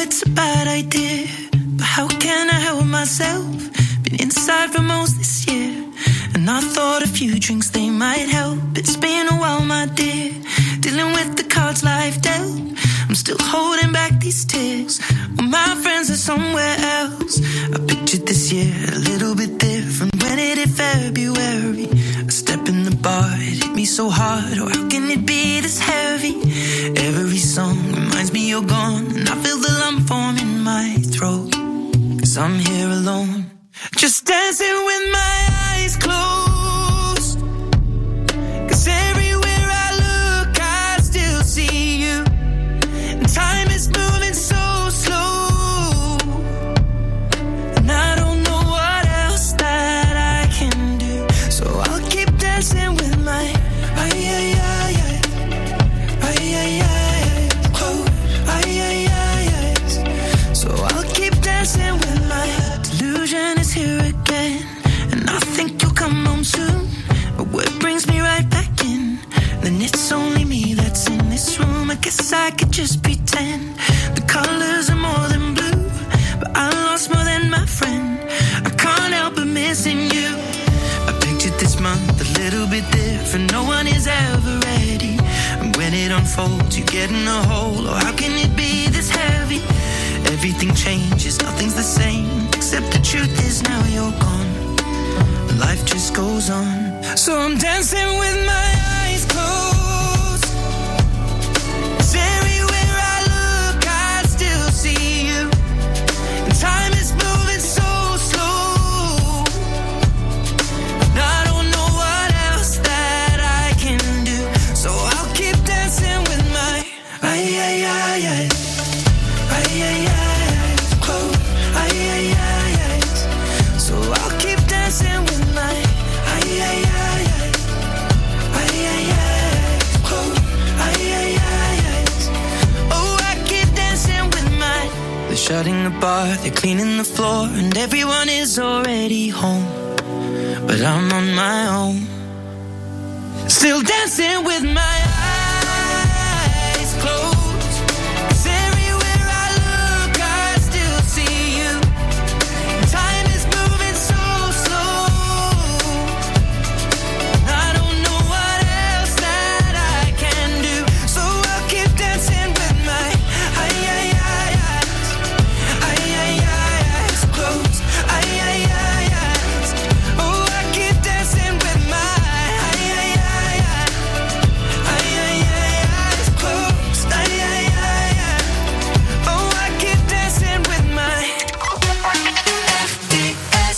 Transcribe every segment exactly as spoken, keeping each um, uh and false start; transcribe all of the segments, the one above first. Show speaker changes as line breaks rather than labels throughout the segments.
it's a bad idea, but how can I help myself? Been inside for most this year, and I thought a few drinks, they might help. It's been a while, my dear, dealing with the cards life dealt. I'm still holding back these tears, well, my friends are somewhere else. I pictured this year a little bit different when it hit February. A step in the bar, it hit me so hard, or how can it be this heavy? Every song reminds me you're gone, and I feel the lump form in my throat, 'cause I'm here alone, just dancing with my eyes closed. 'Cause everywhere I look, I still see you. And time is moving so slow, and I don't know what else that I can do. So I'll keep dancing with my ay ay ay ay ay ay ay close ay ay ay ay. So I'll keep dancing with my delusion is here again, and I think you'll come home soon. But what brings me right back in? Then it's only me that's in this room. I guess I could just pretend the colors are more than blue, but I lost more than my friend. I can't help but missing you. I pictured this month a little bit different. No one is ever ready, and when it unfolds, you get in a hole. Or how can it be this heavy? Everything changes, nothing's the same, except the truth is now you're gone. Life just goes on, so I'm dancing with my eyes closed. 'Cause everywhere I look, I still see you. And time is moving so slow, and I don't know what else that I can do. So I'll keep dancing with my ay ay ay ay ay ay ay close ay ay ay ay. So I'll keep dancing with my ay ay ay ay ay ay ay close ay ay ay ay. Oh, I keep dancing with my. They're shutting the bar, they're cleaning the floor, and everyone is already home, but I'm on my own, still dancing with my eyes closed. 'Cause everywhere I look, I still see you. Time is moving so slow, I don't know what else that I can do. So I'll keep dancing with my ay ay ay eyes, ay ay ay eyes closed, ay ay ay eyes. Oh, I keep dancing with my ay ay ay ay ay ay ay eyes closed, ay ay ay ay. Oh, I keep dancing with my F D S.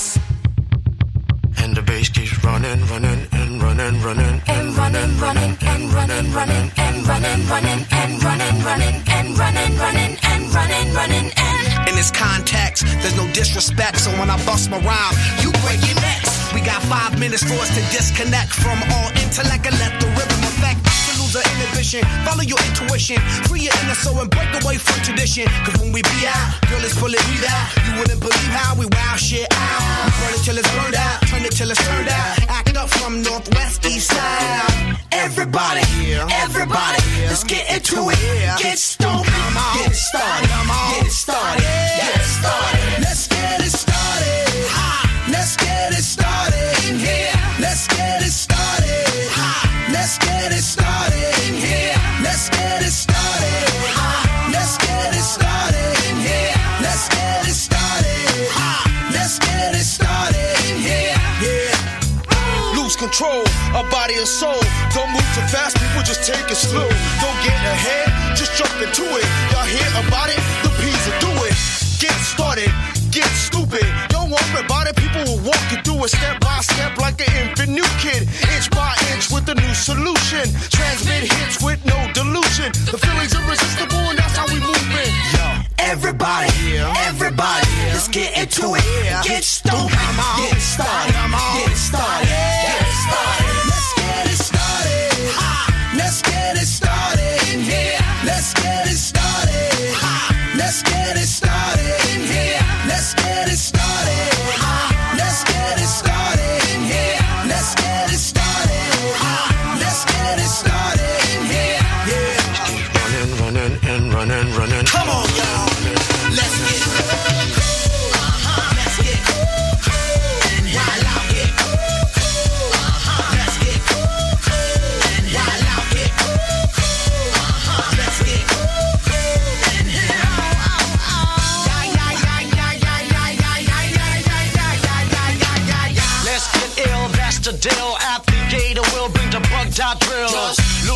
And the bass keeps running, running, and running, running, and running, running, and running, running, and running, running, and running, running, and running, running, and running, running, and.
In this context, there's no disrespect, so when I bust my rhyme, you break your necks. We got five minutes for us to disconnect from all intellect and let the rhythm affect. To lose our inhibition, follow your intuition, free your inner soul and break away from tradition. 'Cause when we be out, girl, it's pulling me out. You wouldn't believe how we wow shit out. We burn it till it's burned out, turn it till it's turned out. Act up from northwest, east side. Everybody, everybody, let's get into it. Get stoked, get it started, get it started, get it started. Let's get it started. Let's get it started in here. Let's get it started. Let's get it started in here. Let's get it started. Let's get it started in here. Let's get it started. Let's get it started in here. Yeah. Lose control, our body and soul. Don't move too fast, people just take it slow. Don't get ahead, just jump into it. Y'all hear about it? The P's will do it. Get started, get stupid. Don't worry about it, people will walk you through it step by step like an infant new kid. Inch by inch with a new solution. Transmit hits with no delusion. The feeling's irresistible and that's how we move in. Yo, everybody, everybody, let's get into it. Get stupid, get it started, get it started, get it started. Let's get it started. Let's get it started in here. Let's get it started. Let's get it started in here. Let's get it started. Let's get it started in here. Let's get it started. Let's get it started in here. Yeah.
Running, running, and running, running.
Come on, y'all.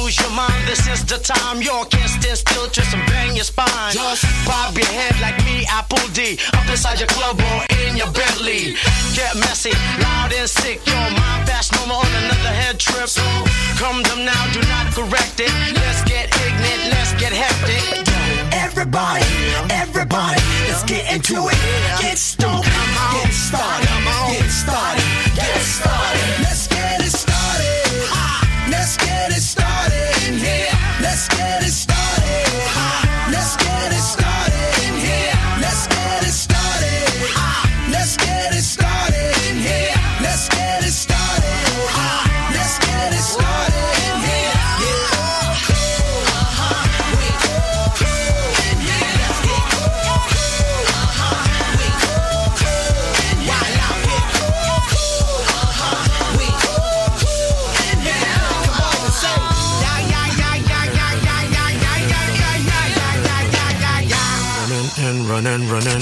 lose your mind. This is the time. You can't stand still, twist and bang your spine. Just bob your head like me, Apple D. Up inside your club or in your Bentley. Get messy, loud and sick. Your mind fast, no more on another head trip. So come them now, do not correct it. Let's get ignorant, let's get hectic.
Everybody, everybody, let's get into it. Get stoked, get started, get started, get started. Let's get it started. Let's get it started in here. Let's get it started. Let's get it started in here. Let's get it started. Let's get it started in here. Let's get it started. Let's get it started in here.
And running, running.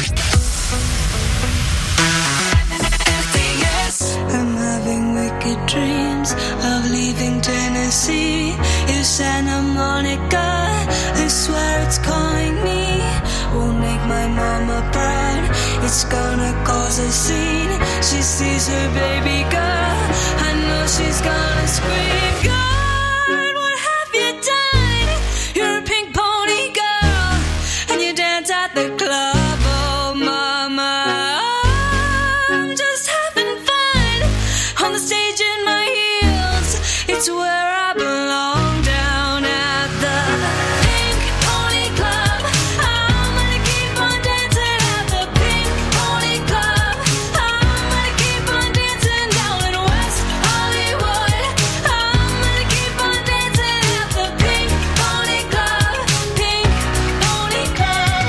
I'm having wicked dreams of leaving Tennessee. It's Santa Monica, I swear it's calling me. Won't make my mama proud, it's gonna cause a scene. She sees her baby girl, I know she's gonna scream. God, what have you done? You're a pink pony girl, and you dance at the club, oh mama. I'm just having fun on the stage in my heels. It's where I belong, down at the Pink Pony Club. I'm gonna keep on dancing at the Pink Pony Club. I'm gonna keep on dancing down in West Hollywood. I'm gonna keep on dancing at the Pink Pony Club. Pink Pony Club.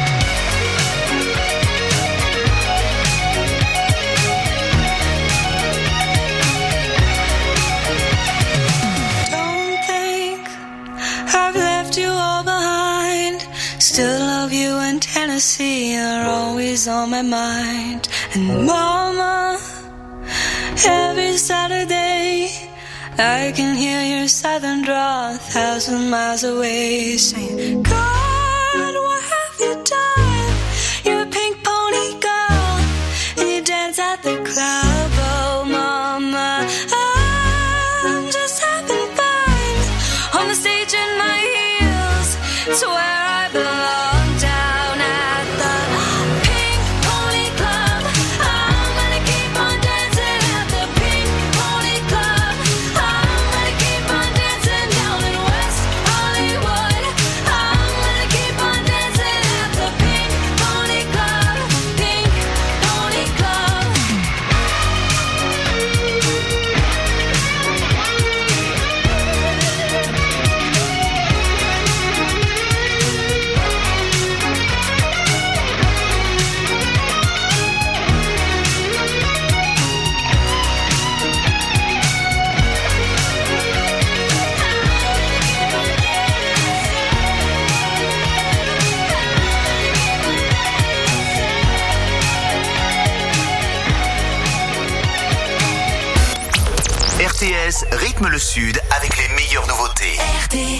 Don't think I've left you all behind. Still love you in Tennessee, you're always on my mind. And mama, every Saturday I can hear your southern drawl a thousand miles away, saying, God, what have you done? You're a pink pony girl, and you dance at the club, oh mama. I'm just having fun on the stage in my heels. It's where I belong, down at the Pink Pony Club. I'm gonna keep on dancing at the Pink Pony Club. I'm gonna keep on dancing down in West Hollywood. I'm gonna keep on dancing at the Pink Pony Club. Pink Pony Club.
R T S rythme le Sud avec les meilleures nouveautés.
R T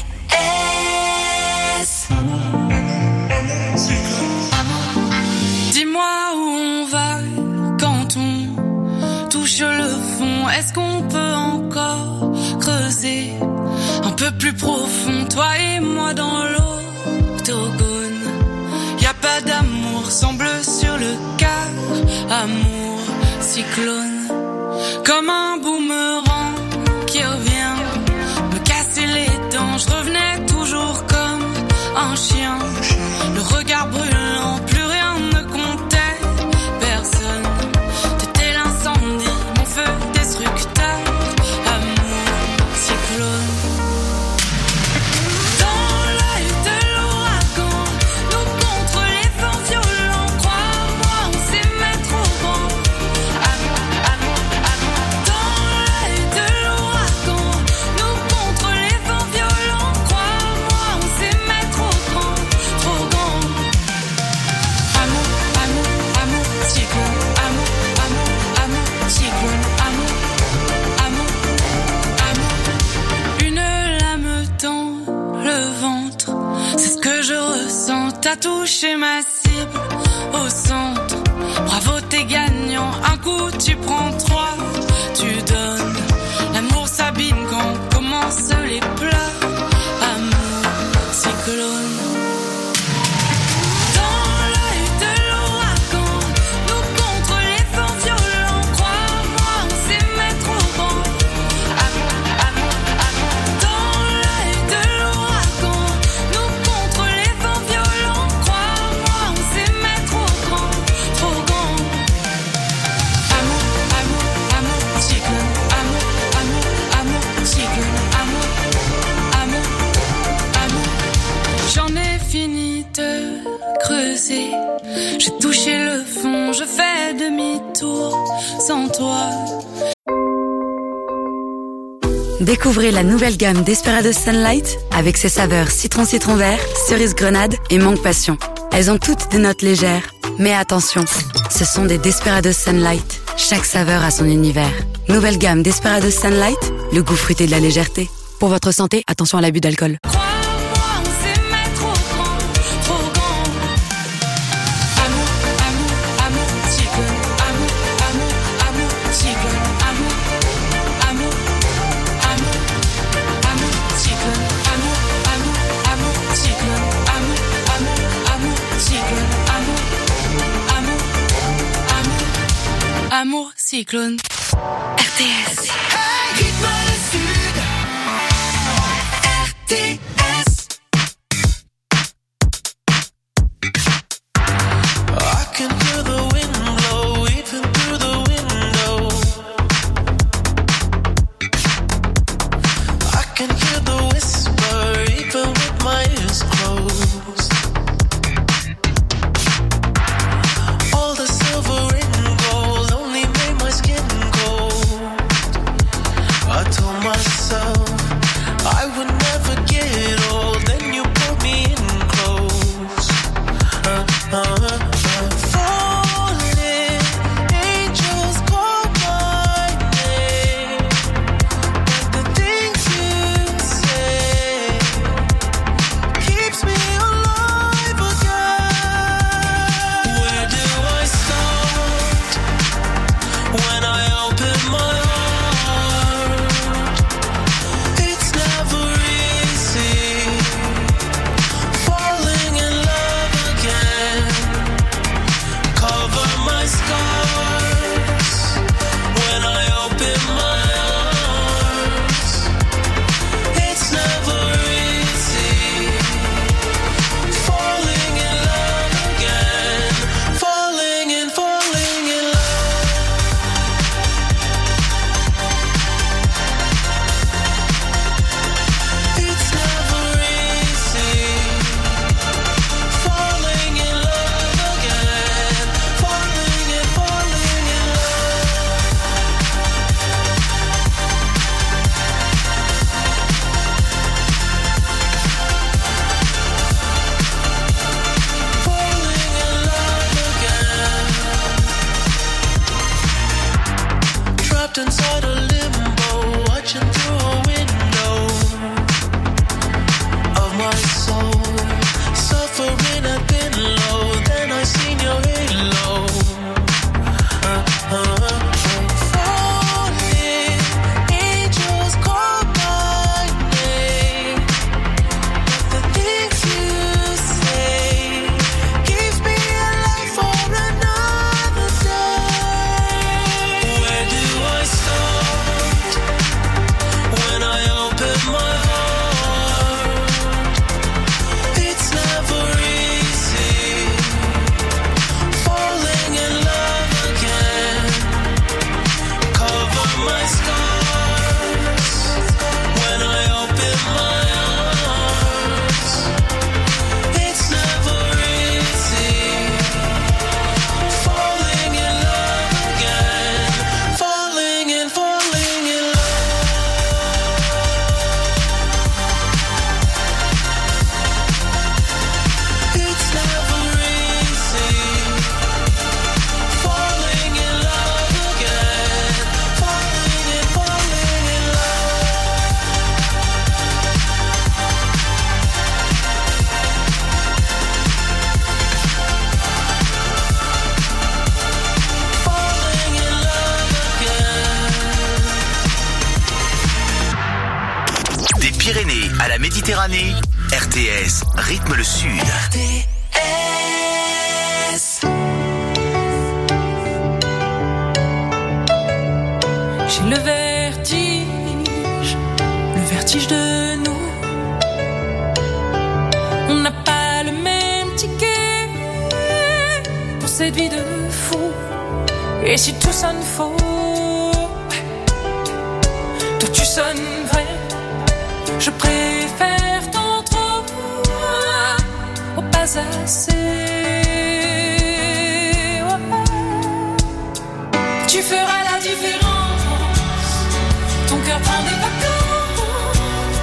S.
Dis-moi où on va quand on touche le fond. Est-ce qu'on peut encore creuser un peu plus profond, toi et moi dans l'octogone? Y a pas d'amour, semble sur le quart, amour cyclone. Comme un boomerang qui revient me casser les dents. Je revenais toujours comme un chien, le regard brûlant, plus rien ne comptait, personne. T'étais l'incendie, mon feu destructeur, amour cyclone. Dans l'œil de l'ouragan, nous contre les vents violents. Crois-moi, on s'aimait trop grand. Amour, amour, amour. Dans l'œil sens, t'as touché ma cible au centre. Bravo, t'es gagnant. Un coup, tu prends trois, tu donnes. L'amour s'abîme quand commencent les pleurs. Amour, cyclone. J'ai touché le fond, je fais demi-tour sans toi.
Découvrez la nouvelle gamme Desperados Sunlight avec ses saveurs citron-citron vert, cerise grenade et mangue passion. Elles ont toutes des notes légères. Mais attention, ce sont des Desperados Sunlight. Chaque saveur a son univers. Nouvelle gamme Desperados Sunlight, le goût fruité de la légèreté. Pour votre santé, attention à l'abus d'alcool.
Amour cyclone. R T S.
Hey, rythme le sud. R T S.
I can hear the wind blow even through the window. I can hear the whisper even with my ears closed. All the silver and gold only made my skin cold. I told myself I would never give
Méditerranée, R T S rythme le Sud.
R T S.
J'ai le vertige, le vertige de nous. On n'a pas le même ticket pour cette vie de fou. Et si tout sonne faux, toi tu sonnes vrai. Je préfère ton trop au pas assez. Tu feras la différence. Ton cœur prend des vacances.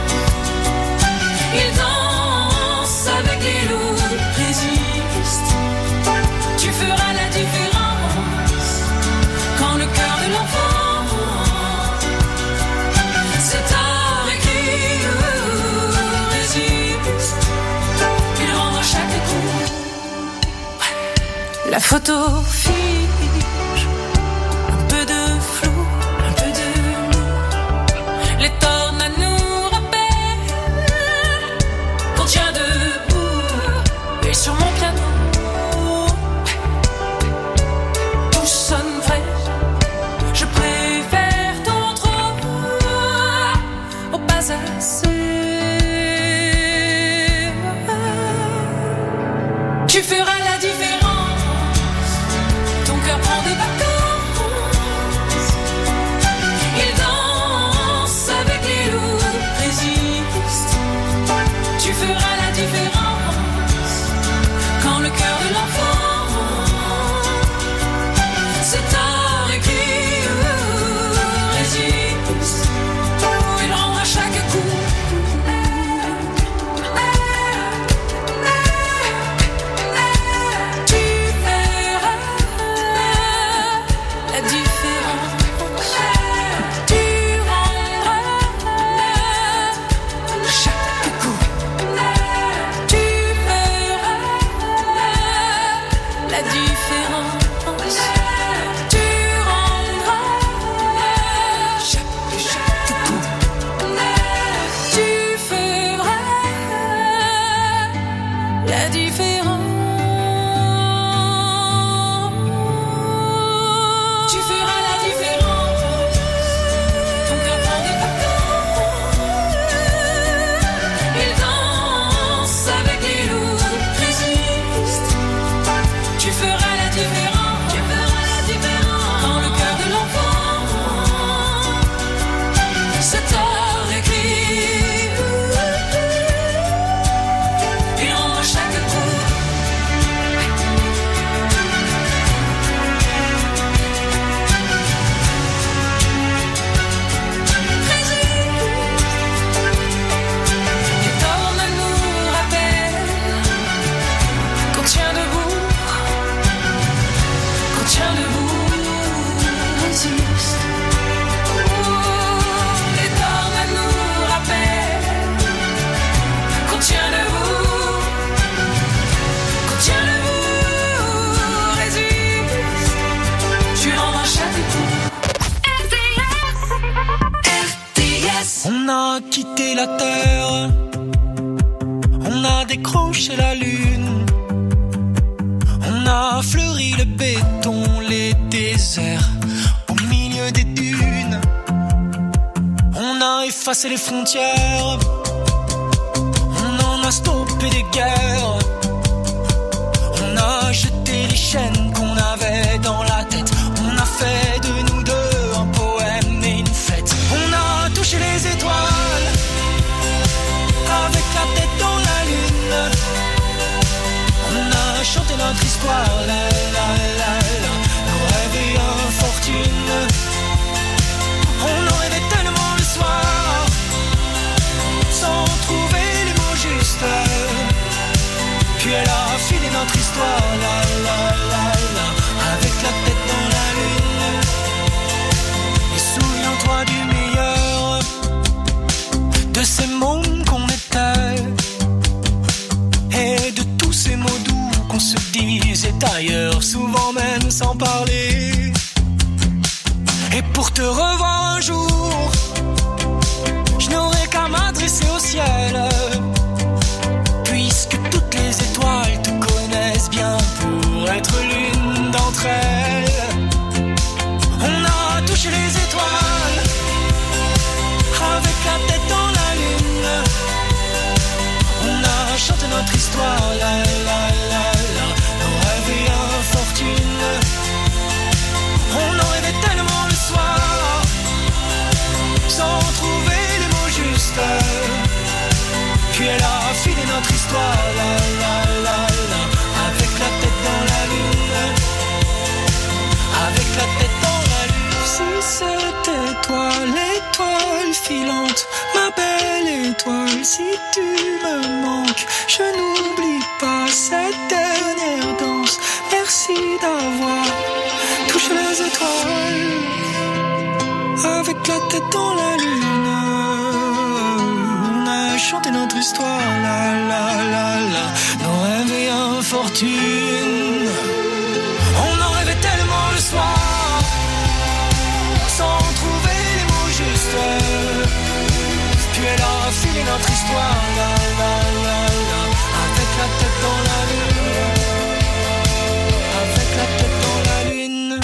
Il danse avec les loups, résiste. Tu feras la différence. Quand le cœur de l'enfant c'est tard écrit, résiste. Il rendra chaque coup. La photo fige, un peu de flou, un peu de nous. Les tornades nous rappellent qu'on tient debout. Et sur mon piano, tout sonne vrai. Je préfère ton trop au pas assez. Tu feras la différence. Ton cœur prend des vacances. Il danse avec les loups, résiste. Tu feras la différence. Quand le cœur de l'enfant c'est tard écrit, résiste. Il rendra chaque coup. Tu verras la différence. Tu rendras chaque coup. Tu verras la différence. Tu rendras chaque, chaque coup. Tu feras la différence. Tu feras la différence. Ton cœur prend des vacances. Il danse avec les loups, résiste. Tu feras la différence. Tu feras la différence. Quand le cœur de l'enfant c'est tard écrit. Il rendra chaque coup. Les tornades nous rappellent qu'on tient debout. Qu'on tient debout, résiste. Les tornades nous rappellent qu'on tient debout. Qu'on tient debout, résiste. Tu rendras chaque coup.
R T S.
On a quitté la terre, on a décroché la lune, on a fleuri le béton, les déserts au milieu des dunes, on a effacé les frontières, on en a stoppé des guerres, on a jeté les chaînes qu'on avait dans la tête, on a fait de nous deux un poème et une fête, on a touché les étoiles avec la tête dans la lune. On a chanté notre histoire, la la la la, nos rêves et infortune. On en rêvait tellement le soir, sans trouver les mots justes. Puis elle a filé notre histoire, la la la la, avec la tête dans la lune. Et souviens-toi du meilleur de ces mômes qu'on était, et de tous ces mots doux qu'on se disait ailleurs, souvent même sans parler. Et pour te revoir un jour, je n'aurai qu'à m'attendre
m'adresser au ciel, puisque toutes les étoiles te connaissent bien pour être l'une d'entre elles. On a touché les étoiles avec la tête dans la lune. On a chanté notre histoire, la la la la, nos rêves et infortunes. On en rêvait tellement le soir, sans trouver les mots justes. Puis elle a filé notre histoire, la la la la, avec la tête dans la lune, avec la tête dans la lune. Si c'était toi, l'étoile filante, ma belle étoile, si tu me manques, je n'oublie pas cette dernière danse. Merci d'avoir touché les étoiles avec la tête dans la lune. On a chanté notre histoire, la la la la, nos rêves et infortunes. On en rêvait tellement le soir, sans trouver les mots justes. Puis elle a filé notre histoire, la la la la, avec la tête dans la lune, avec la tête dans la lune.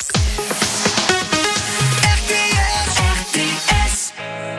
R T S, R T S.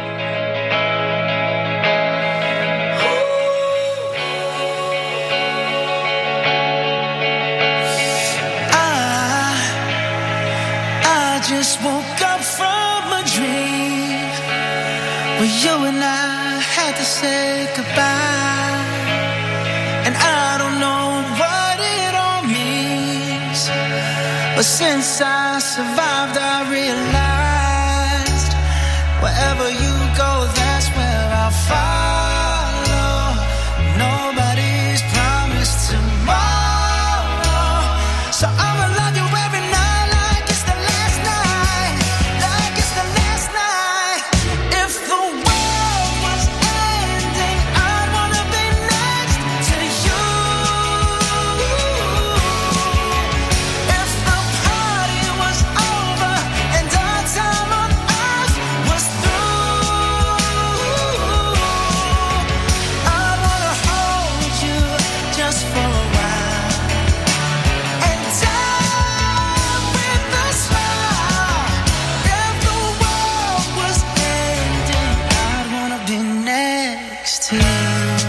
I, I just woke up from a dream where you and I had to say goodbye. And I don't know what it all means, but since I survived I realized wherever you go, that's where I'll follow. Nobody's promised tomorrow, so I'ma love you every night like it's the last night, like it's the last night. If the world was ending, I'd wanna be next to you. If the party was over and our time on earth was through, I'd wanna hold you just for a while and die with a smile. If the world was ending, I'd wanna be next to you.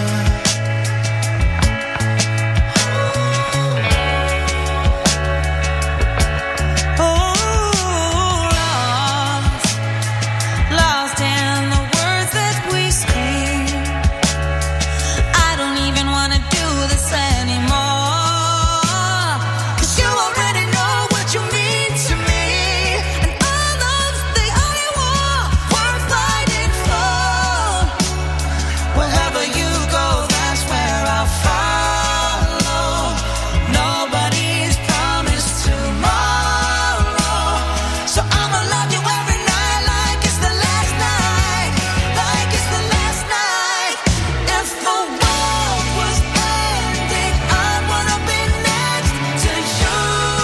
Oh, lost, lost in the words that we scream. I don't even wanna do this anymore, 'cause you already know what you mean to me, and all love's the only war worth fighting for. Wherever you go, that's where I'll follow. Nobody's promised tomorrow, so I'ma love you every night like it's the last night, like it's the last night. If the world was ending, I'd wanna be next to you.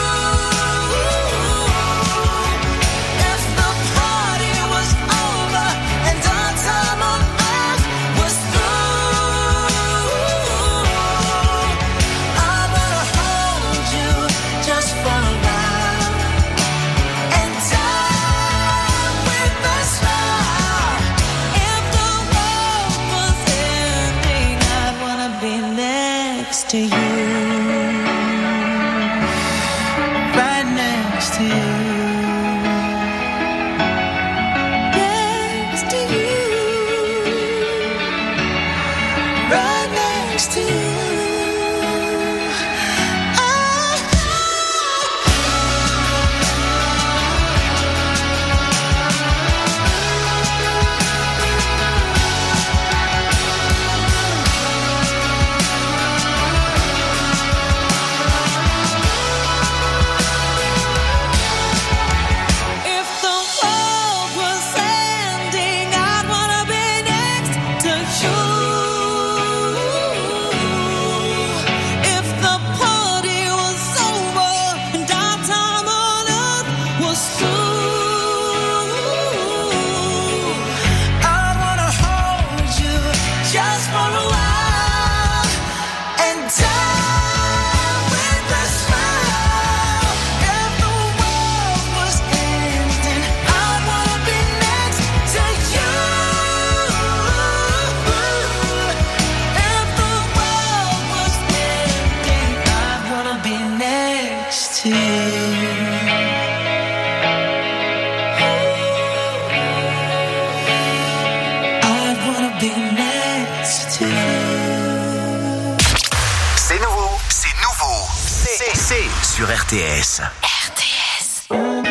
If the party was over and our time on earth was through, I wanna hold you just for a while and die with a smile. If the world was ending, I'd wanna be next to you, right next to you, next to you, right next to you.
c'est sur R T S.
R T S.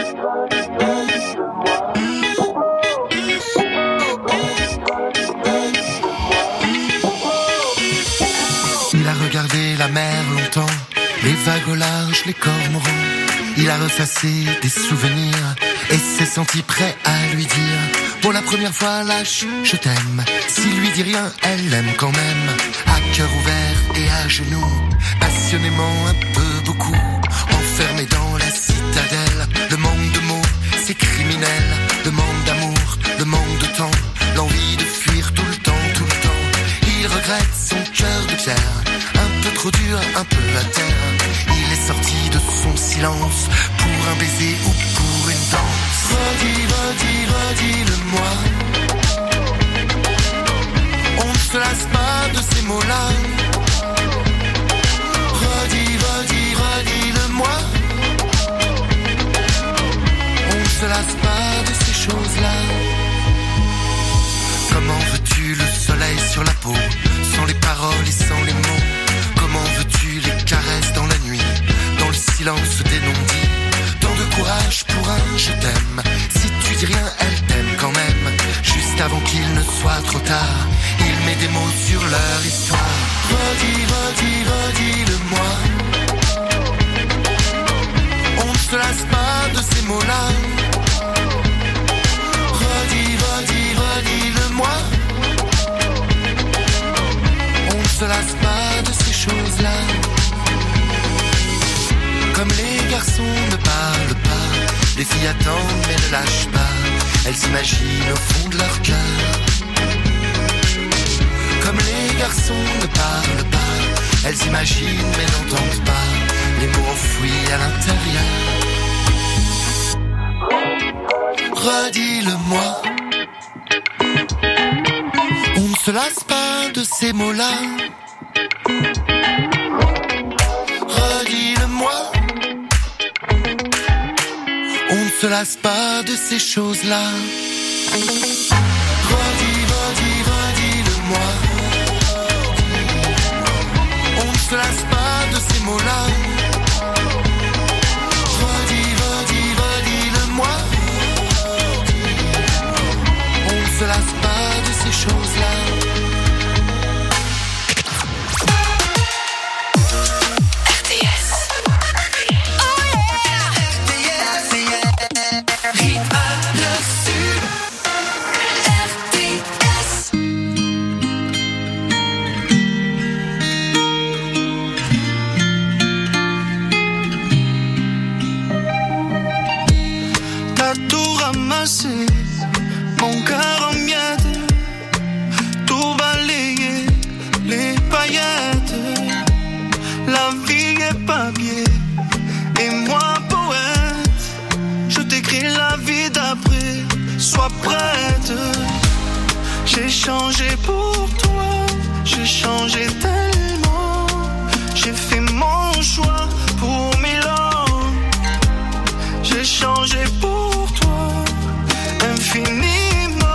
Il a regardé la mer longtemps, les vagues au large, les cormorans. Il a refacé des souvenirs et s'est senti prêt à lui dire pour la première fois lâche, je t'aime. S'il lui dit rien, elle l'aime quand même. À cœur ouvert et à genoux, passionnément un peu beaucoup. Enfermé dans la citadelle, le manque de mots, c'est criminel. Le manque d'amour, le manque de temps, l'envie de fuir tout le temps, tout le temps. Il regrette son cœur de pierre, un peu trop dur, un peu à terre. Il est sorti de son silence pour un baiser ou pour une danse. Redis, redis, redis-le-moi. On ne se lasse pas de ces mots-là. Redis, redis, redis-le-moi. On ne se lasse pas de ces choses-là. Comment veux-tu le soleil sur la peau, sans les paroles et sans les mots? Comment veux-tu les caresses dans la nuit, dans le silence des non-dits? Tant de courage pour un je t'aime. Si tu dis rien, elle t'aime quand même. Juste avant qu'il ne soit trop tard, il met des mots sur leur histoire. Redis, redis, redis-le-moi. On ne se lasse pas de ces mots-là. Redis, redis, redis-le-moi. On ne se lasse pas de ces choses-là. Comme les garçons ne parlent pas, les filles attendent mais ne lâchent pas. Elles s'imaginent au fond de leur cœur. Comme les garçons ne parlent pas, elles imaginent mais n'entendent pas les mots enfouis à l'intérieur. Redis-le-moi. On ne se lasse pas de ces mots-là. Redis-le-moi. On ne se lasse pas de ces choses-là. Redis, redis, redis-le-moi. On ne se lasse pas de ces mots-là. Redis, redis, redis-le-moi. On ne se lasse pas de ces choses-là.
R T S. Oh yeah. R T S, yeah. Rythme le Sud. R T S.
T'as tout ramassé, mon cœur en miettes, tout balayé, les paillettes. La vie est papier, et moi poète. Je t'écris la vie d'après, sois prête. J'ai changé pour toi, j'ai changé tellement. J'ai fait mon choix pour Milan. J'ai changé pour toi, infiniment.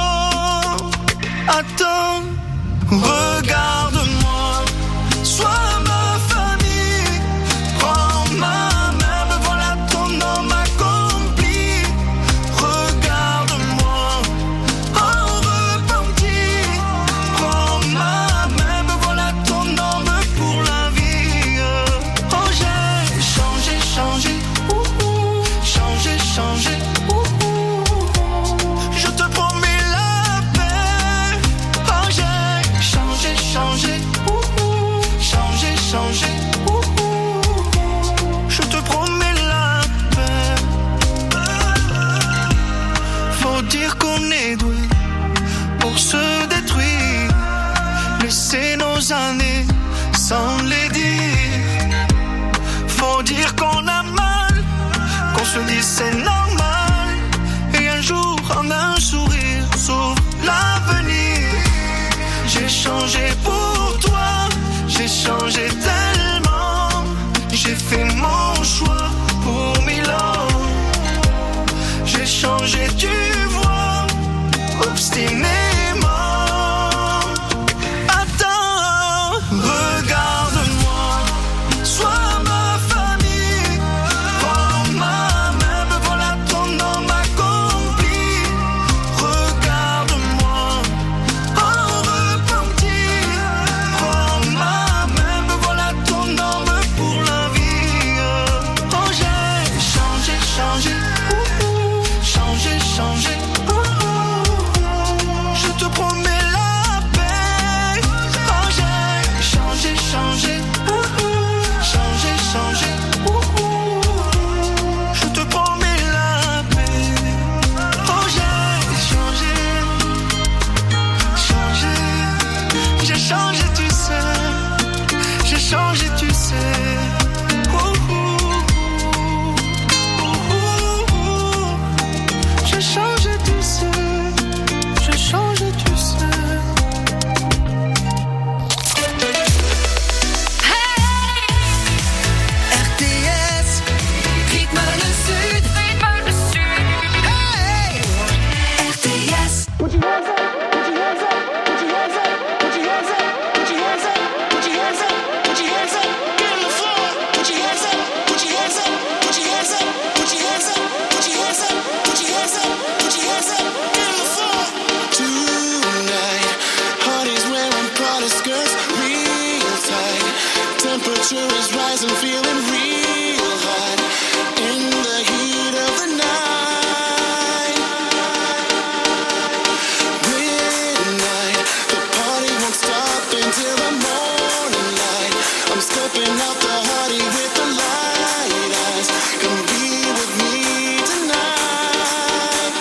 Attends, regarde-moi, sois ma famille. Prends ma main, me voilà ton homme accompli. Regarde-moi, en repenti. Prends ma main, me voilà ton homme pour la vie. Oh, j'ai changé, changé, ouh, ouh. Changé, changé, ouh, ouh. Je te promets la paix. Oh, j'ai changé, changé, ouh, ouh. Changé, changé, ouh, ouh. Je te promets la paix. Faut dire qu'on est doué pour se détruire. Laisser nos années sans les dire. Faut dire qu'on a mal, qu'on se dit c'est normal. Et un jour en un sourire s'ouvre l'avenir. J'ai changé pour toi, j'ai changé tellement. J'ai fait mon choix pour Milan. J'ai changé, tu vois, obstinément. Attends, regarde-moi, sois ma famille.
temperature is rising, feeling real hot in the heat of the night. Midnight, the party won't stop until the morning light. I'm stepping out the party with the light eyes. Come be with me tonight.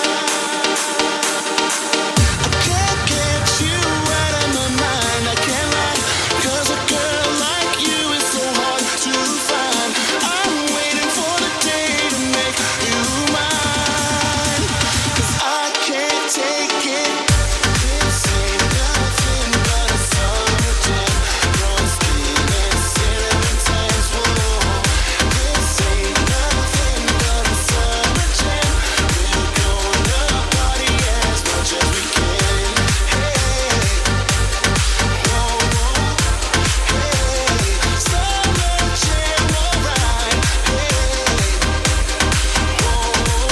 I can't get you out of my mind, I can't lie, 'cause a girl like you is so hard to find. I'm waiting for the day to make you mine, 'cause I can't take it. This ain't nothing but a summer jam. Run, skin and cinnamon tans. Whoa. This ain't nothing but a summer jam. We're gonna party as much as we can. Hey, whoa, whoa. Hey, summer jam, alright. Hey, whoa,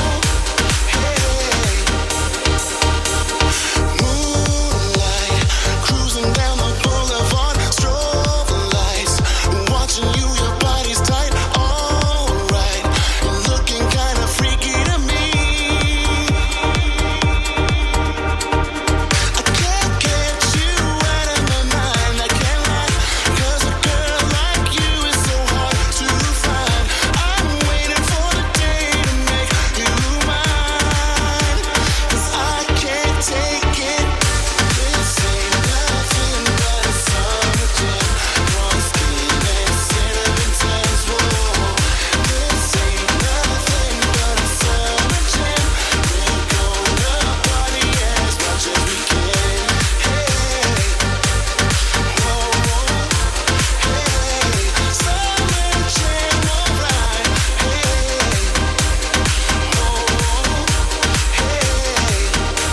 hey. Moonlight, cruising down the boulevard, strobe lights, watching you, your body's tight, alright, you're looking kinda freaky to me. I can't get you out of my mind, I can't lie, 'cause a girl like you is so hard to find. I'm waiting for the day to make you mine, 'cause I can't take it. This ain't nothing but a summer jam. Run, skin and cinnamon tans. Whoa. This ain't nothing but a summer jam. We're gonna party as much as we can. Hey, whoa, whoa. Hey, summer jam, alright. Hey, whoa, whoa. Hey.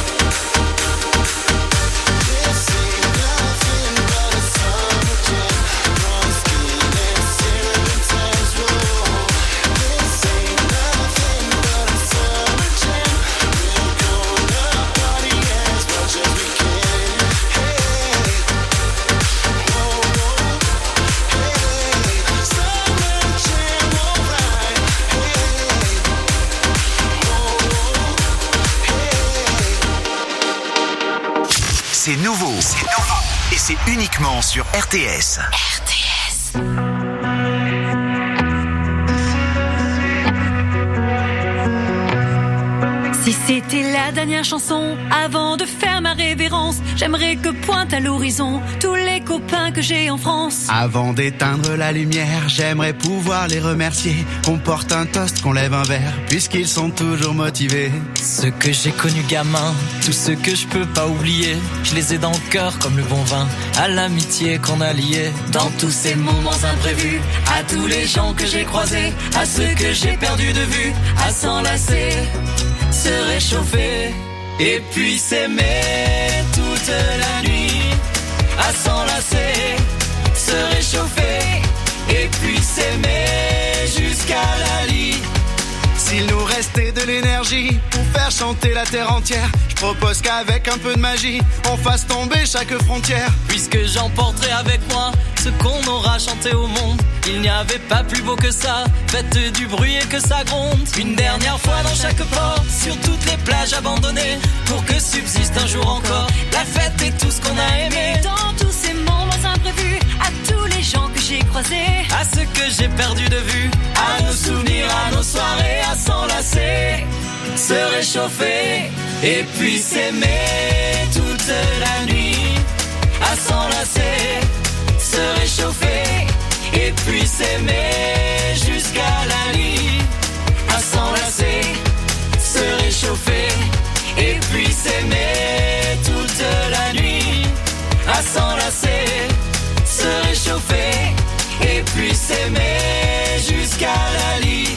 This ain't nothing but a summer jam. Run, skin and cinnamon tans. Whoa. This ain't nothing but a summer jam. We're gonna party as much as we can. Hey, whoa, whoa. Hey, summer jam, alright. Hey, whoa, whoa. Hey.
C'est nouveau. C'est nouveau. Et c'est uniquement sur R T S.
R T S.
Si c'était la dernière chanson avant de faire ma révérence, j'aimerais que pointe à l'horizon tous les copains que j'ai en France.
Avant d'éteindre la lumière, j'aimerais pouvoir les remercier. Qu'on porte un toast, qu'on lève un verre, puisqu'ils sont toujours motivés.
Ceux que j'ai connus gamins, tous ceux que je peux pas oublier, je les ai dans le cœur comme le bon vin, à l'amitié qu'on a liée. Dans tous ces moments imprévus, à tous les gens que j'ai croisés, à ceux que j'ai perdus de vue, à s'enlacer, se réchauffer, et puis s'aimer toute la nuit, à s'enlacer, se réchauffer, et puis s'aimer jusqu'à la lit.
S'il nous restait de l'énergie pour faire chanter la terre entière, je propose qu'avec un peu de magie, on fasse tomber chaque frontière.
Puisque j'emporterai avec moi ce qu'on aura chanté au monde. Il n'y avait pas plus beau que ça, faites du bruit et que ça gronde. Une dernière fois dans chaque port, sur toutes les plages abandonnées, pour que subsiste un jour encore la fête et tout ce qu'on a aimé.
Dans tous ces moments imprévus, à tous les gens que j'ai croisés,
à ceux que j'ai perdus de vue, à nos souvenirs, à nos soirées, à s'enlacer, se réchauffer, et puis s'aimer toute la nuit, à s'enlacer, se réchauffer, et puis s'aimer jusqu'à la nuit, à s'enlacer, se réchauffer, et puis s'aimer toute la nuit, à s'enlacer, se réchauffer, et puis s'aimer jusqu'à la nuit.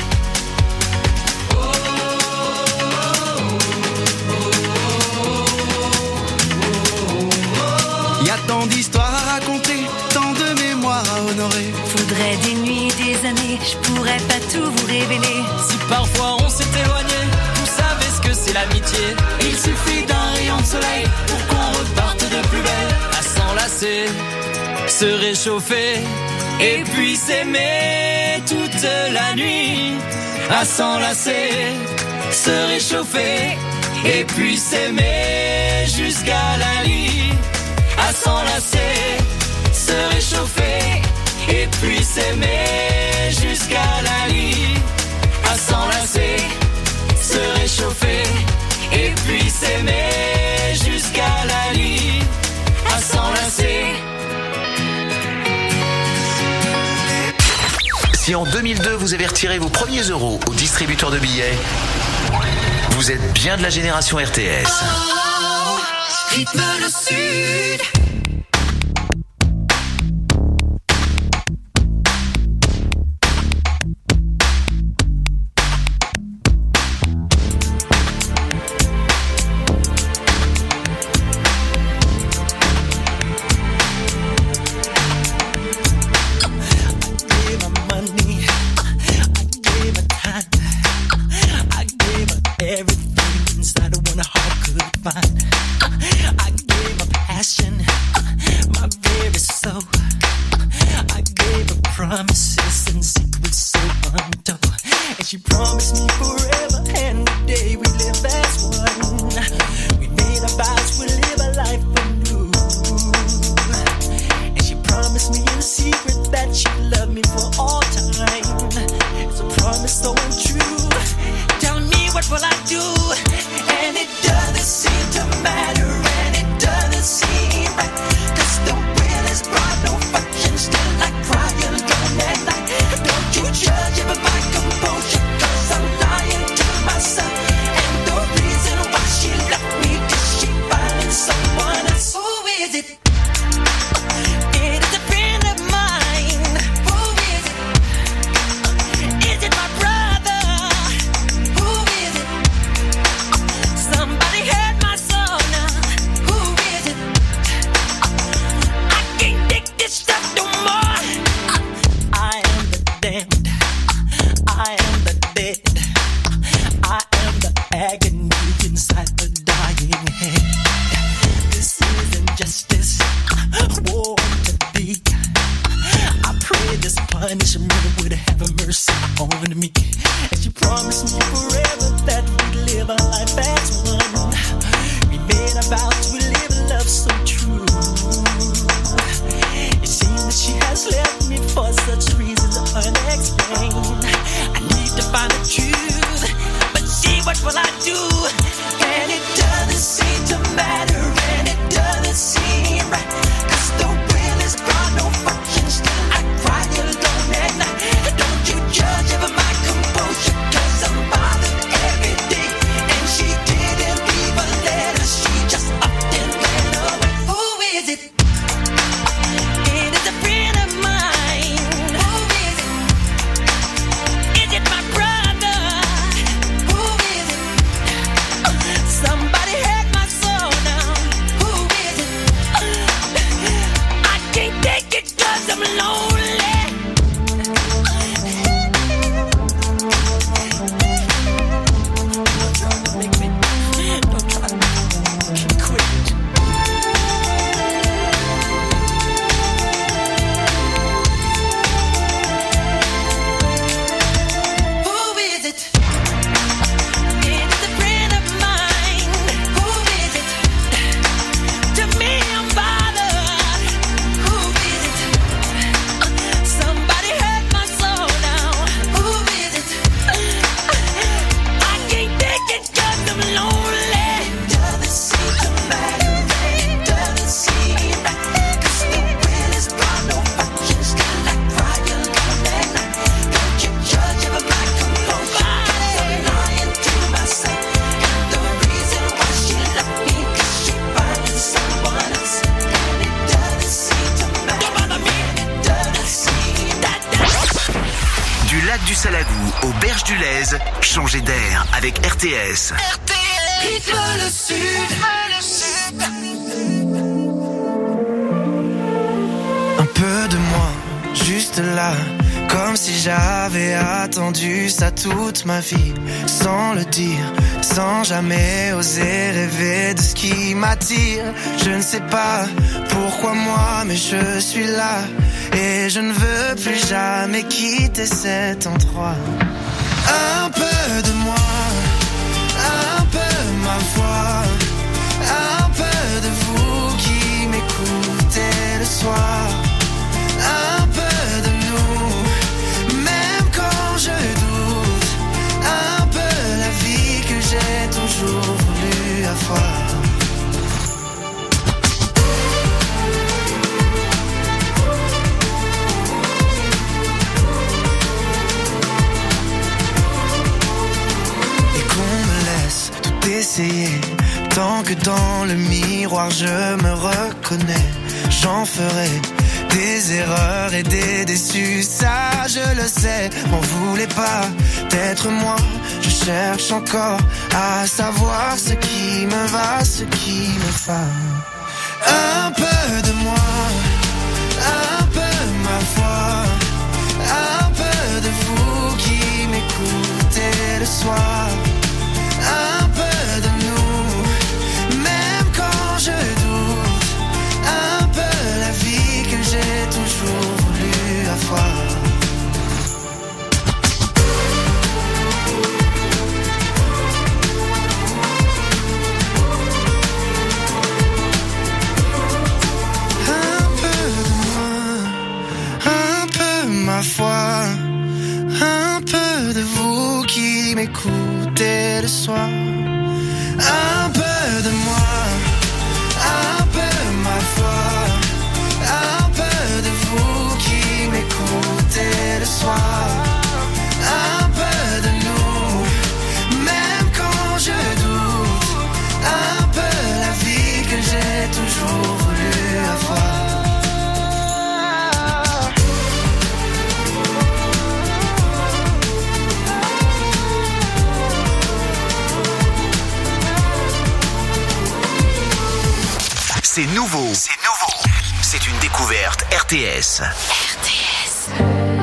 Y a tant d'histoires à raconter, tant de mémoires à honorer.
Faudrait des nuits, des années, je pourrais pas tout vous révéler.
Si parfois on s'est éloigné, vous savez ce que c'est l'amitié. Il suffit d'un rayon de soleil pour qu'on reparte de plus belle, à s'enlacer, se réchauffer, et puis s'aimer toute la nuit, à s'enlacer, se réchauffer, et puis s'aimer jusqu'à la nuit, à s'enlacer, se réchauffer, et puis s'aimer jusqu'à la nuit, à s'enlacer, se réchauffer, et puis s'aimer jusqu'à la nuit, à s'enlacer.
Si en deux mille deux vous avez retiré vos premiers euros au distributeur de billets, vous êtes bien de la génération R T S.
Oh, rythme le sud.
Changez d'air avec R T S.
R T S. Rythme le sud.
Un peu de moi, juste là, Comme si j'avais attendu ça toute ma vie, sans le dire, sans jamais oser rêver de ce qui m'attire. Je ne sais pas pourquoi moi, mais je suis là, et je ne veux plus jamais quitter cet endroit. Un peu de moi, un peu ma voix, un peu de vous qui m'écoutez le soir, un peu de nous, même quand je doute, un peu la vie que j'ai toujours voulu avoir. Essayer, tant que dans le miroir je me reconnais, j'en ferai des erreurs et des déçus, ça je le sais. M'en voulez pas d'être moi, je cherche encore à savoir ce qui me va, ce qui me va. Un peu de moi, un peu ma voix, un peu de vous qui m'écoutez le soir, un peu de nous, même quand je doute, un peu la vie que j'ai toujours voulu avoir. Un peu de moi, un peu ma foi, un peu de vous qui m'écoutez le soir, un peu de moi, un peu ma foi, un peu de vous qui m'écoutez le soir, un peu de nous, même quand je doute, un peu la vie que j'ai toujours voulu avoir.
C'est nouveau. C'est nouveau. C'est une découverte R T S.
R T S.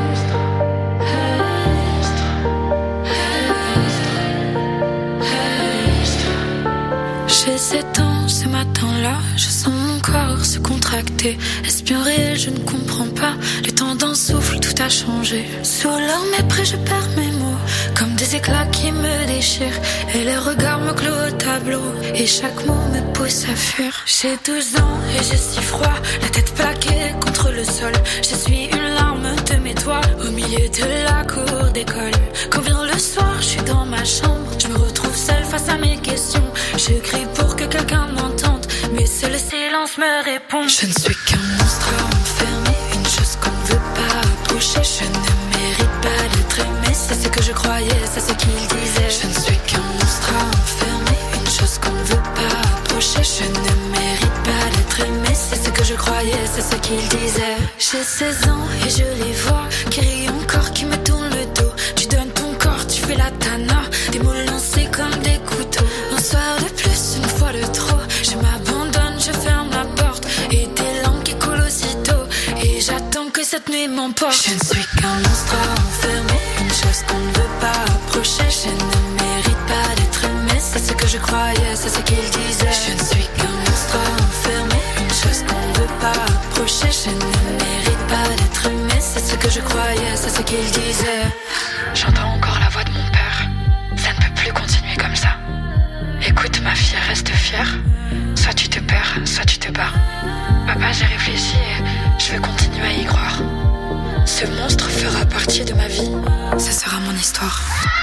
J'ai sept ans ce matin-là, je sens mon corps se contracter. Est-ce bien réel, je ne comprends pas. Le temps d'un souffle, tout a changé. Sous leur mépris, je perds mes mots, comme des éclats qui me déchirent. Et les regards me clouent au tableau, et chaque mot me pousse à fuir. J'ai douze ans et j'ai si froid, la tête plaquée contre le sol. Je suis une larme de mes doigts, au milieu de la cour d'école. Quand vient le soir, je suis dans ma chambre, je me retrouve seule face à mes questions. Je crie pour que quelqu'un m'entende, mais seul le silence me répond. Je ne suis qu'un monstre enfermé, une chose qu'on ne veut pas approcher. Je ne mérite pas d'être aimé, c'est ce que je croyais, c'est ce qu'il disait. Je ne suis qu'un monstre enfermé, une chose qu'on ne veut pas approcher. Je ne mérite pas d'être aimé, c'est ce que je croyais, c'est ce qu'il disait. J'ai seize ans et je les vois qui rient encore, qui me tournent le dos. Tu donnes ton corps, tu fais la tana, des mots lancés comme des couteaux. Un soir de plus, une fois de trop, je m'abandonne, je ferme la porte, et des langues qui coulent aussitôt, et j'attends que cette nuit m'emporte. Je ne suis qu'un monstre enfermé, une chose qu'on ne veut pas approcher. Je ne mérite pas d'être aimé, c'est ce que je croyais, c'est ce qu'il disait. Je ne suis qu'un monstre enfermé, une chose qu'on ne veut pas approcher. Je ne mérite pas d'être aimé, c'est ce que je croyais, c'est ce qu'il disait.
J'entends encore la voix de mon père. Ça ne peut plus continuer comme ça. Écoute ma fille, reste fière. Soit tu te perds, soit tu te bats. Papa, j'ai réfléchi et je vais continuer à y croire. Ce monstre fera partie de ma vie. Ce sera mon histoire.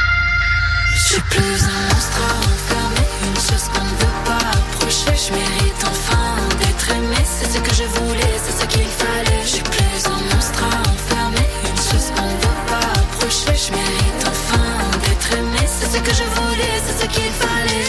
Je suis plus un monstre enfermé, une chose qu'on ne veut pas approcher. Je mérite enfin d'être aimé, c'est ce que je voulais, c'est ce qu'il fallait. Je suis plus un monstre enfermé, une chose qu'on ne veut pas approcher. Je mérite enfin d'être aimé, c'est ce que je voulais, c'est ce qu'il fallait.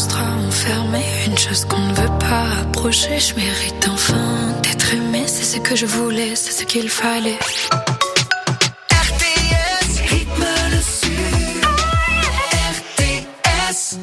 Une chose qu'on ne veut pas approcher. Je mérite enfin d'être aimé, c'est ce que que je voulais, c'est ce qu'il fallait.
R T S, rythme le sud. R T S.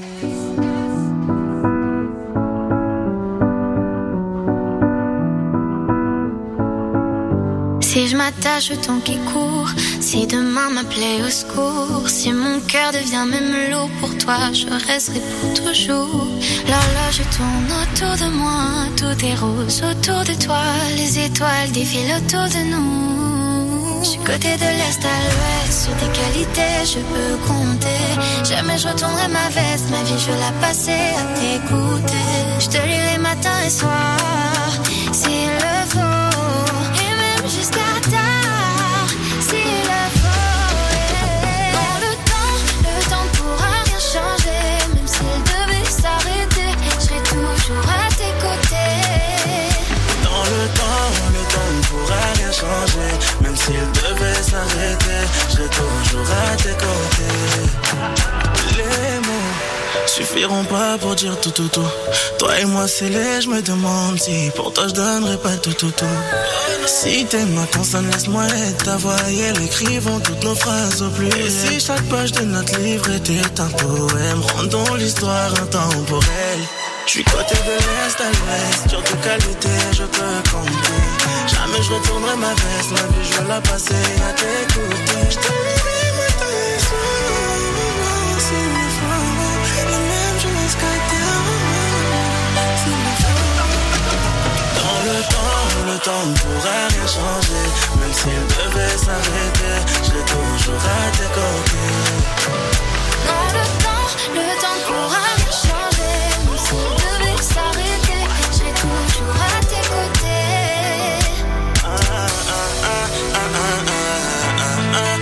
Si je m'attache au temps qui court, si demain m'appelait au secours, si mon cœur devient même lourd pour toi, je resterai pour toujours. L'horloge tourne autour de moi, tout est rose autour de toi, les étoiles défilent autour de nous. Je suis côté de l'est à l'ouest, sur tes qualités je peux compter. Jamais je retournerai ma veste, ma vie je veux la passer à t'écouter. Je te lirai matin et soir, s'il le faut. Jusqu'à tard, s'il le faut. Dans le temps, le temps ne pourra rien changer. Même s'il devait s'arrêter, je serai toujours à tes côtés.
Dans le temps, le temps ne pourra rien changer. Même s'il devait s'arrêter, je serai toujours à tes côtés. Les mots suffiront pas pour dire tout tout tout. Toi et moi c'est les, je me demande si pour toi je donnerais pas tout tout tout. Si t'es ma consonne, laisse-moi être ta voix et l'écrivons toutes nos phrases au plus. Et si chaque page de notre livre était un poème, rendons l'histoire intemporelle. Je suis côté de l'est à l'ouest, sur tes qualités je peux compter. Jamais je retournerai ma veste, ma vie je veux la passer à t'écouter. Je te lirai matin et soir, s'il le faut, les mêmes choses qu'à terre, s'il le faut. Dans le temps, le temps ne pourra rien changer. Même s'il devait s'arrêter, je serai toujours à tes côtés.
Dans le temps, le temps ne pourra rien changer. Même s'il devait s'arrêter, je serai toujours à tes côtés. Ah, ah, ah, ah, ah, ah, ah, ah,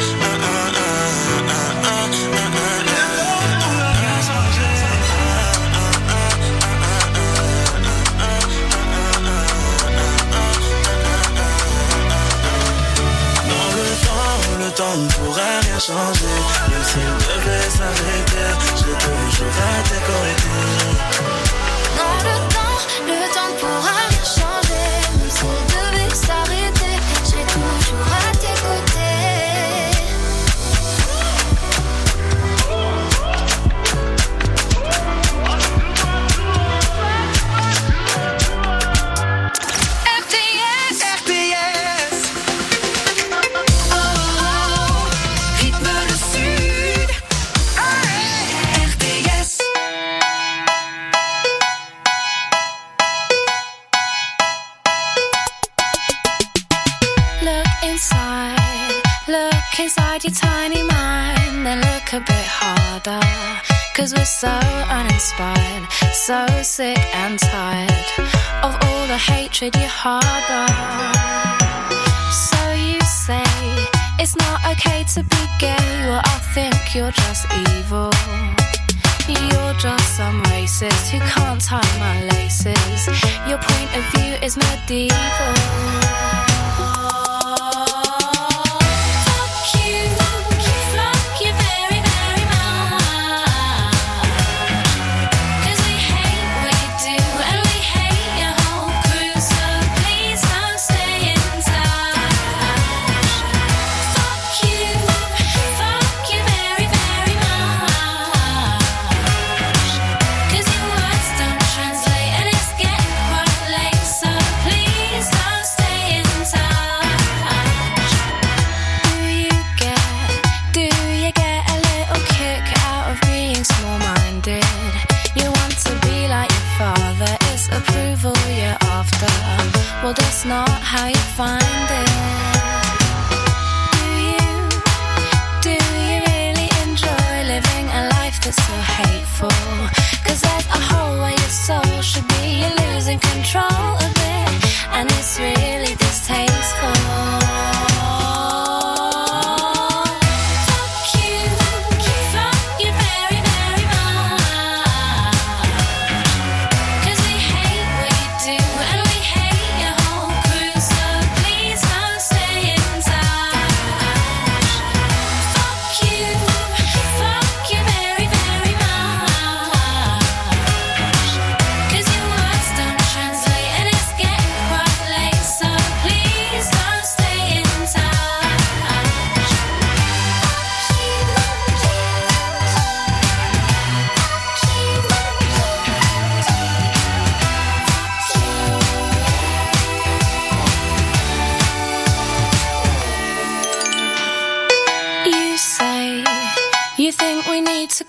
le temps ne pourra rien changer. Même s'il devait s'arrêter, je serai toujours à tes côtés.
Dans le temps, le temps ne pourra rien changer. Même s'il devait s'arrêter, je serai toujours à tes côtés.
R T S, R T S.
Inside your tiny mind, then look a bit harder. Cause we're so uninspired, so sick and tired of all the hatred you harbor. So you say it's not okay to be gay. Well, I think you're just evil. You're just some racist who can't tie my laces. Your point of view is medieval. Well, that's not how you find it. Do you, do you really enjoy living a life that's so hateful? Cause there's a hole where your soul should be. You're losing control of it, and it's really distasteful.
So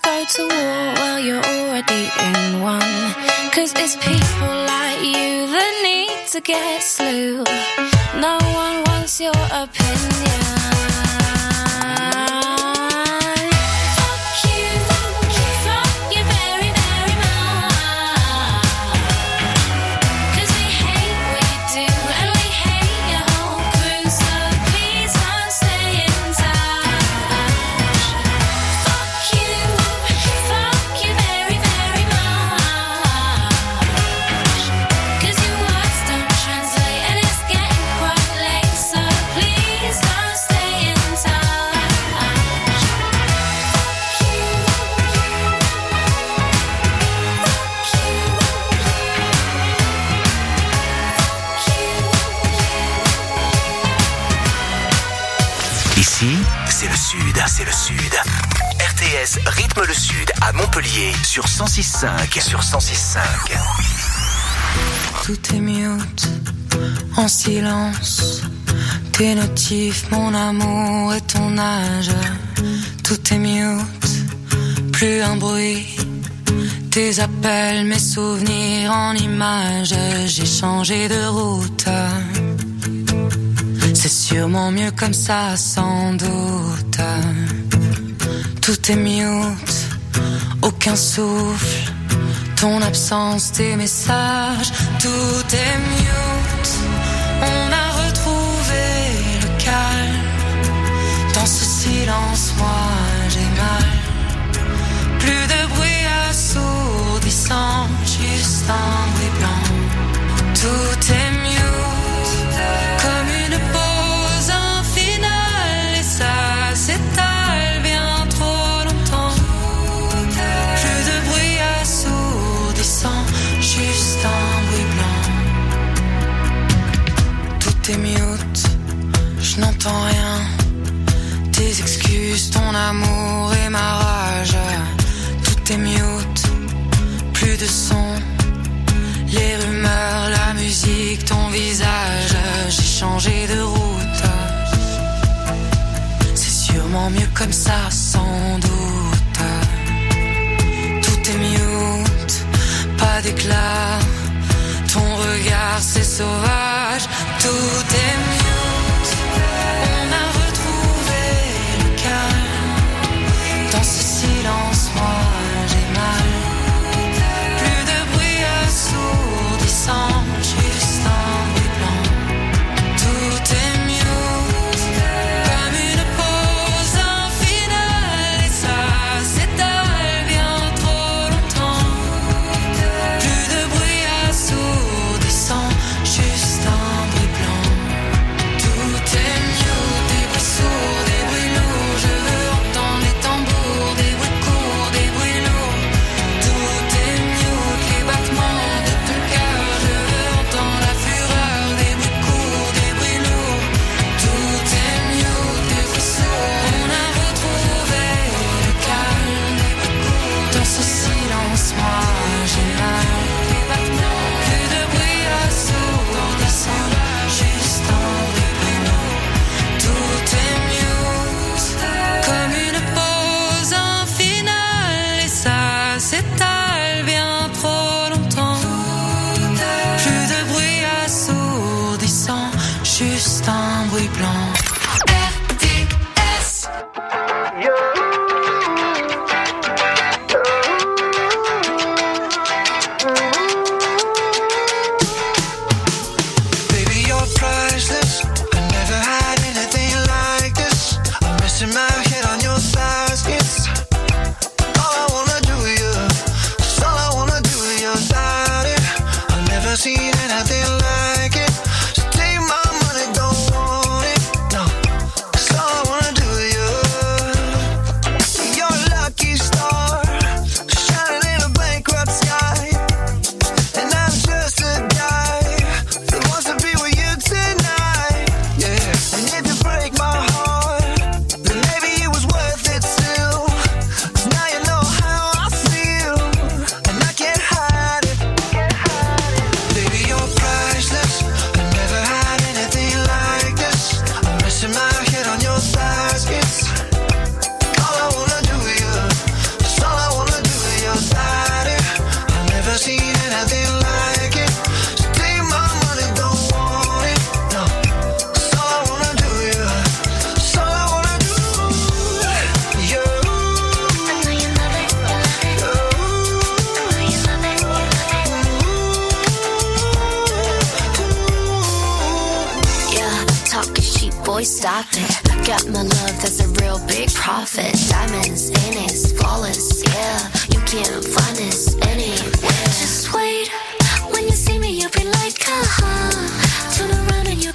go to war? Well, you're already in one. Cause it's people like you that need to get slew. No one wants your opinion.
Ici, c'est le Sud, c'est le Sud. R T S rythme le Sud à Montpellier sur cent six cinq, sur cent six cinq.
Tout est mute, en silence. Tes notifs, mon amour et ton âge. Tout est mute, plus un bruit. Tes appels, mes souvenirs en images. J'ai changé de route. C'est sûrement mieux comme ça, sans doute. Tout est mute, aucun souffle. Ton absence, tes messages, tout est mute. On a retrouvé le calme. Dans ce silence, moi j'ai mal. Plus de bruit assourdissant, juste un bruit blanc. Tout est mute, comme une pause infinale. Et ça s'étale bien trop longtemps. Plus de bruit assourdissant, juste un bruit blanc. Tout est mute, je n'entends rien. Tes excuses, ton amour et ma rage. Tout est mute, plus de son. Les rumeurs, la musique, ton visage. J'ai changé de route. C'est sûrement mieux comme ça, sans doute. Tout est mute, pas d'éclat. Ton regard, c'est sauvage. Tout est mute. On a retrouvé le calme. Dans ce silence, moi j'ai mal. Plus de bruit assourdissant, juste un bruit blanc. Tout est mute, comme une pause infinale. Et ça s'étale bien trop longtemps. Plus de bruit assourdissant, juste un bruit blanc. Tout est mute, des bruits sourds, des bruits lourds. Je veux entendre les tambours, des bruits courts, des bruits lourds. Tout est mute, les battements de ton cœur. Je veux entendre la fureur, des bruits courts, des bruits lourds. Tout est mute, des bruits sourds. On a retrouvé le calme. Dans ce silence, moi j'ai mal. Plus de bruit assourdissant, juste un bruit blanc. Tout est mute, comme une pause infinale. Et ça s'étale bien trop longtemps. Plus de bruit assourdissant, juste un bruit blanc. R T S.
Baby, you're priceless. I never had anything like this. I'm resting my head on your thighs. It's all I wanna do with you. It's all I wanna do with your body. I've never seen anything like it. So take my money, don't want it. No.
talking cheap, boy, stop it. Got my love, that's a real big profit. Diamonds in it, flawless, yeah. You can't find this anywhere. Just wait, when you see me, you'll be like, uh-huh. Turn around and you